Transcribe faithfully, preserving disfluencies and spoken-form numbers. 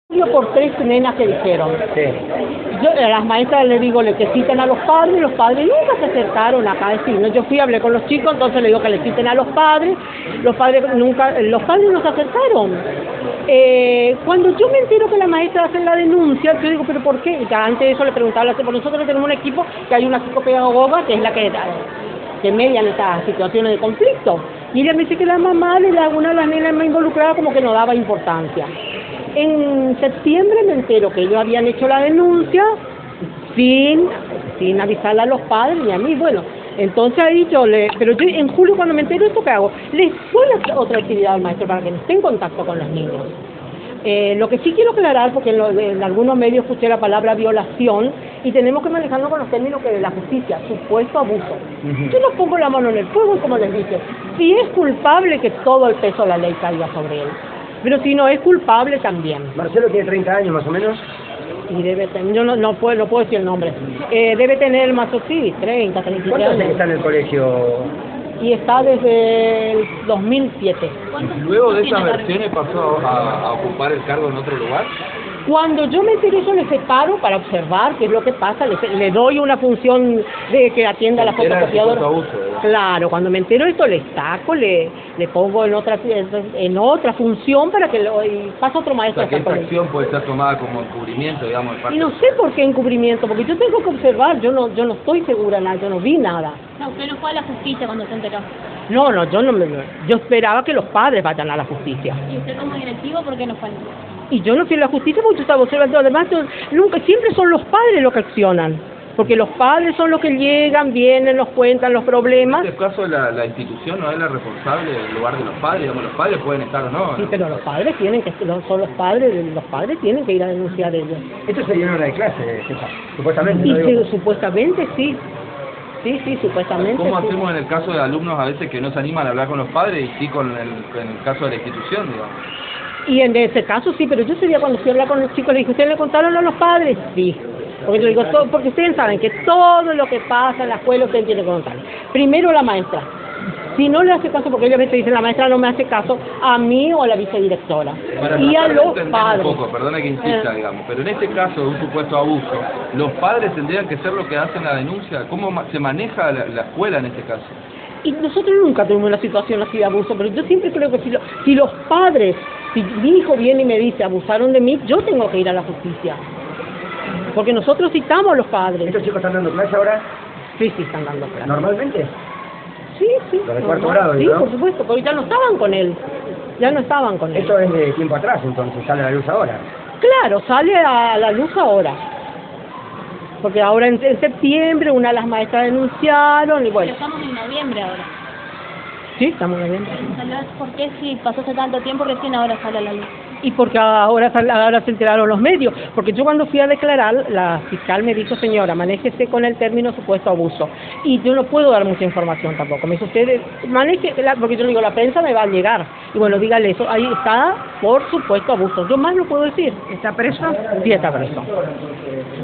Por tres nenas que dijeron. Sí. Yo a las maestras les digo le que citen a los padres, los padres nunca se acercaron acá a decirnos. Yo fui, hablé con los chicos, entonces le digo que le citen a los padres, los padres nunca, los padres no se acercaron. Eh, cuando yo me entero que la maestra hace la denuncia, yo digo, ¿pero por qué? Ya antes de eso le preguntaba, por nosotros tenemos un equipo que hay una psicopedagoga que es la que, que media en estas situaciones de conflicto. Y ella me dice que la mamá de la, una de las nenas más involucradas como que no daba importancia. En septiembre me entero que ellos habían hecho la denuncia sin, sin avisarle a los padres ni a mí. Bueno, entonces ahí yo le... Pero yo en julio cuando me entero esto, ¿qué hago? Les doy otra actividad al maestro para que esté en contacto con los niños. Eh, lo que sí quiero aclarar, porque en, lo, en algunos medios escuché la palabra violación y tenemos que manejarnos con los términos que de la justicia, supuesto abuso. Uh-huh. Yo no pongo la mano en el fuego, como les dije. Si es culpable, que todo el peso de la ley caiga sobre él. Pero si no es culpable también. Marcelo tiene treinta años más o menos. Y debe tener, yo no, no, puedo, no puedo decir el nombre. Eh, debe tener más o sí, treinta, treinta y tres ¿Cuánto hace años. que está en el colegio? Y está desde el dos mil siete. Luego de esas versiones pasó a, a ocupar el cargo en otro lugar. Cuando yo me intereso le separo para observar qué es lo que pasa, le, le doy una función de que atienda a la fotocopiadora. Claro, cuando me entero esto le saco, le, le pongo en otra en otra función para que lo, y pasa otro maestro. O sea, ¿qué acción puede ser tomada como encubrimiento, digamos? De parte y no sé por qué encubrimiento, porque yo tengo que observar, yo no yo no estoy segura nada, yo no vi nada. No, usted no fue a la justicia cuando se enteró. No, no, yo no me, yo esperaba que los padres vayan a la justicia. ¿Y usted como directivo por qué no fue? Y yo no fui a la justicia porque yo estaba observando, además nunca, siempre son los padres los que accionan, porque los padres son los que llegan, vienen, nos cuentan los problemas. En este caso la, la institución no es la responsable del lugar de los padres, digamos, los padres pueden estar o no. Sí, ¿no? pero los padres tienen que, son los padres, los padres tienen que ir a denunciar a ellos. Esto sería una hora de clase, jefa, supuestamente. Y ¿no? sí, supuestamente sí. Sí, sí, supuestamente. ¿Cómo sí. hacemos en el caso de alumnos a veces que no se animan a hablar con los padres y sí con el, en el caso de la institución, digamos? Y en ese caso sí, pero yo ese día cuando fui a hablar con los chicos le dije, ¿ustedes le contaron a los padres? Sí. Porque yo digo, todo, porque ustedes saben que todo lo que pasa en la escuela ustedes tienen que contar. Primero la maestra. Si no le hace caso, porque ellos a veces dicen, la maestra no me hace caso, a mí o a la vicedirectora. Para y a los padres. Un poco, perdona que insista, eh. digamos, pero en este caso de un supuesto abuso, los padres tendrían que ser los que hacen la denuncia. ¿Cómo se maneja la, la escuela en este caso? Y nosotros nunca tuvimos una situación así de abuso, pero yo siempre creo que si, lo, si los padres, si mi hijo viene y me dice, abusaron de mí, yo tengo que ir a la justicia. Porque nosotros citamos a los padres. ¿Estos chicos están dando clase ahora? Sí, sí, están dando clase. ¿Normalmente? Sí, sí. ¿Los de cuarto grado? Sí, ¿no? por supuesto, porque ya no estaban con él. Ya no estaban con él. Esto es de tiempo atrás, entonces, sale a la luz ahora. Claro, sale a la luz ahora. Porque ahora en, en septiembre una de las maestras denunciaron y bueno. Pero estamos en noviembre ahora. Sí, estamos en noviembre. ¿Por qué si pasó hace tanto tiempo recién ahora sale a la luz? Y porque ahora, ahora se enteraron los medios. Porque yo cuando fui a declarar, la fiscal me dijo, señora, manéjese con el término supuesto abuso. Y yo no puedo dar mucha información tampoco. Me dice, usted, maneje, porque yo le digo, la prensa me va a llegar. Y bueno, dígale eso, ahí está por supuesto abuso. Yo más lo puedo decir. ¿Está preso? Sí, está preso.